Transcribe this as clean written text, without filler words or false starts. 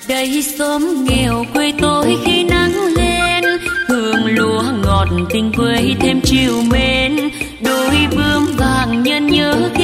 Đây xóm nghèo quê tôi khi nắng lên, hương lúa ngọt tình quê thêm chiều mến. Đôi bướm vàng nhân nhớ